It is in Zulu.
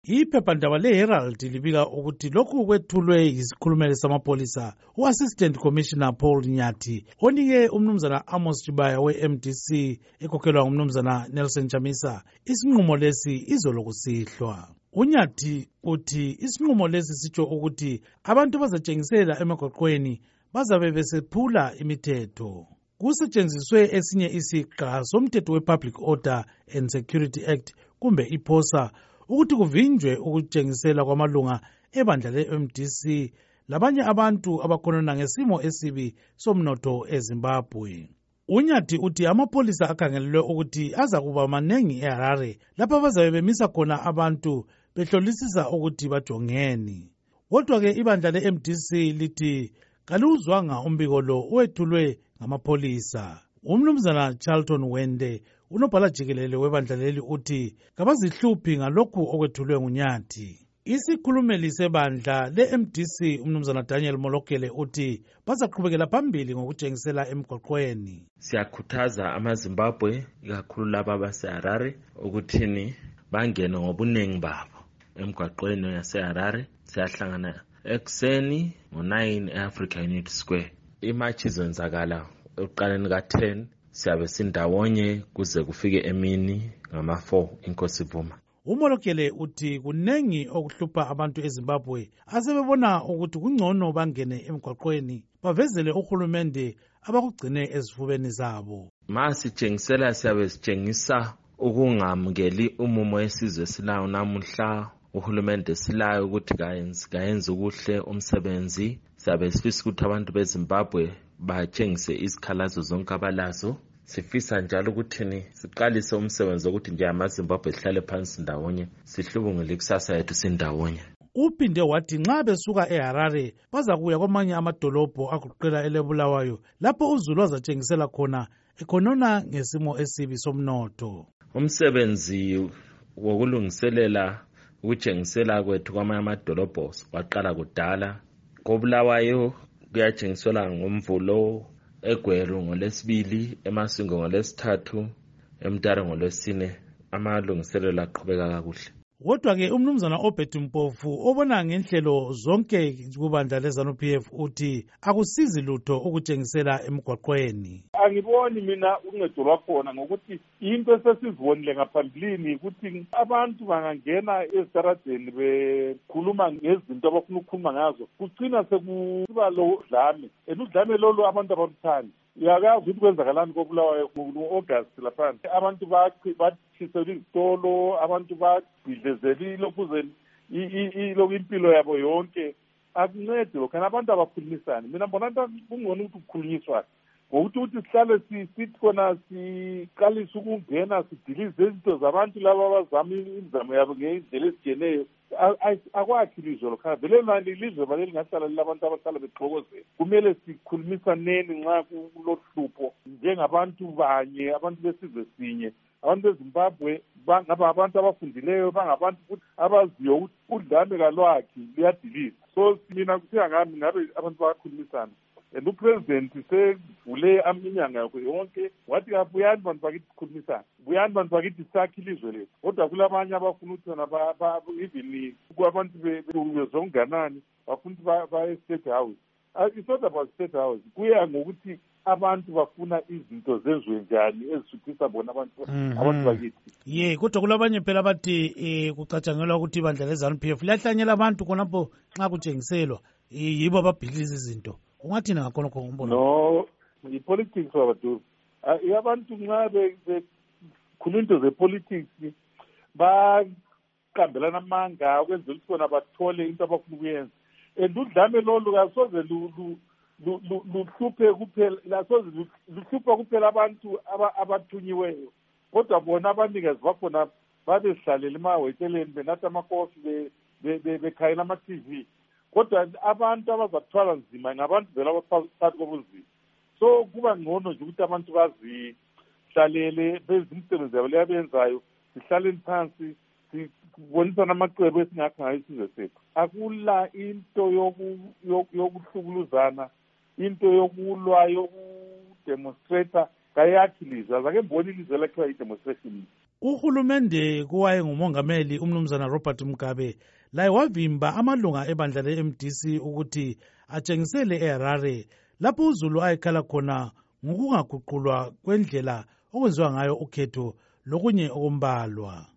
Iphephandaba le-Herald libika ukuthi lokhu kwethulwe yisikhulumeli samapholisa u-Assistant Commissioner Paul Nyathi onike umnumzana Amos Chibaya we-MDC ekhokhelwa ngumnumzana Nelson Chamisa isinqumo lesi izolo kusihlwa. UNyathi uthi isinqumo lesi sitsho ukuthi abantu bazatshengisela emagwaqweni bazabe besephula imithetho. Kusetshenziswe esinye isiqa somthetho we-Public Order and Security Act kumbe iPOSA ukuthi kuvinjwe ukutshengisela kwamalunga ebandla le-MDC labanye abantu abakhonona ngesimo esibi somnotho eZimbabwe. UNyathi uthi amapholisa akhangelelwe ukuthi azakuba manengi eHarare lapha bazabe bemisa khona abantu behlolisisa ukuthi bajongeni. Kodwa-ke ibandla le-MDC lithi kaluzwanga umbiko lo owethulwe ngamapholisa. Umnumzana Charlton Wende unobhala jikelele webandla leli uthi kabazihluphi ngalokhu okwethulwe nguNyathi. Isikhulumeli sebandla le-MDC umnumzana Daniel Molokele uthi bazaqhubekela phambili ngokutshengisela emgwaqweni. Siyakhuthaza amaZimbabwe ikakhulu laba baseHarare ukuthini bangene ngobunengi babo emgwaqweni yaseHarare. Siyahlangana ekuseni ngo-9 e-Africa Unity Square. Imatch izenzakala ekuqaleni ka-10 siyabe sindawonye kuze kufike emini ngama-4 inkosi ivuma. Umolokele uthi kunengi okuhlupha abantu eZimbabwe asebebona ukuthi kungcono bangene emgwaqweni bavezele uhulumende abakugcine ezifubeni zabo. Masitshengisela siyabe sitshengisa ukungamukeli umumo wesizwe silayo namuhla. Uhulumende silayo ukuthi kayenze ukuhle umsebenzi. Siyabe sifisa ukuthi abantu beZimbabwe batshengise izikhalazo zonke abalazo. Sifisa njalo ukuthi siqalise umsebenzi wokuthi nje amaZimbabwe sihlale phansi ndawonye sihlubungele ikusasa yethu sindawonye. Uphinde wathi nxa besuka eHarare bazakuya kwamanye amadolobho agoqela eleBulawayo lapho uZulu azatshengisela khona ekhonona ngesimo esibi somnotho. Umsebenzi wokulungiselela ukutshengisela kwethu kwamanye amadolobho waqala kudala. KoBulawayo kuyatshengisela ngoMvulo, eGweru ngoLwesibili, eMasingo ngoLwesithathu, eMtare ngoLwesine. Amalungiselelo aqhubeka kakuhle. Kodwa-ke umnumzana Obert Mpofu obona ngenhlelo zonke kubandla leZANU-PF uthi akusizi lutho ukutshengisela emgwaqweni. Angiboni mina uncedo lwakhona ngokuthi into esesizibonile ngaphambilini ukuthi abantu bangangena ezitaradeni bekhuluma ngezinto abafuna ukukhuluma ngazo kucina sekuba lo dlame udlame lolo abantu abaluthandi. Uyakazi ukuthi kwenzakalani koBulawayo ngo-August lapha abantu bathisela izitolo, abantu bagqidlezela ilokhuzeni impilo yabo yonke. Akuncedi lokho abantu abakhulumisani. Mina mbona kungcono ukuthi kukhulunyiswane ngokuthi sihlale sithi khona siqalise ukungena sidilize izinto zabantu laba abazama imizamo yabo ngendlela ezijeneyo. Akwakhi ilizwe lokho vele manje ilizwe vele lingahlala labantu abahlala bexokozela. Kumele sikhulumisaneni nxa kulohlupho njengabantu banye, abantu besizwe sinye. Abantu beZimbabwe bangaba abantu abafundileyo, bangabantu futhi abaziyo ukuthi udlame kalwakhi luyadiliza. So mina kuthiya ngami ngabe abantu bayakhulumisana. And uPresident sevule inyanga yakho yonke wathi abuyani bantu bakithi sikhulumisana, buyani bantu bakithi sakhe ilizwe lethu. Kodwa kulabanye abafuna ukuthi even kwabantu bezonganani bafuna ukuthi baye-State House. It's not about State House. Kuya ngokuthi abantu bafuna izinto zenziwe njani ezisuthisa bona abantu bakithi. Kodwa kulabanye phela bathi kucatshangelwa ukuthi ibandla leZANU-PF liyahlanyela abantu khonapho nxa kutshengiselwa yibo ababhidliza izinto. Ungathina ngakhonokho ngombono? No, i-politics wabadu. Abantu nxa bekhuluma into ze-politics baqambelana amanga ukwenzela ukuthi bona bathole into abafuna ukuyenza. And udlame lolu kasoze luhluphe kuphela abantu abathunyiweyo. Kodwa bona abanikazi bakhona babehlalele emaweteleni benatha amakofi bekhayela ama-TV. Kodwa abantu abazathwala nzima ngabantu vele abaphakathi kobunzima. So kuba ngcono nje ukuthi abantu bazihlalele benze imisebenzi yabo leyabenzayo, sihlaleni phansi sibonisana amacebo esingakho ngayo isizwe sethu. Akula into yokuhlukuluzana, into yokulwa, yokudemonstrata kayakhi ilizwe. Azake mboni ilizwe lakhiwa i-demonstration. Uhulumende kuwayengumongameli umnumzana Robert Mugabe laye wavimba amalunga ebandla le-MDC ukuthi atshengisele eHarare lapho uZulu ayekhala khona ngokungaguqulwa kwendlela okwenziwa ngayo ukhetho lokunye okumbalwa.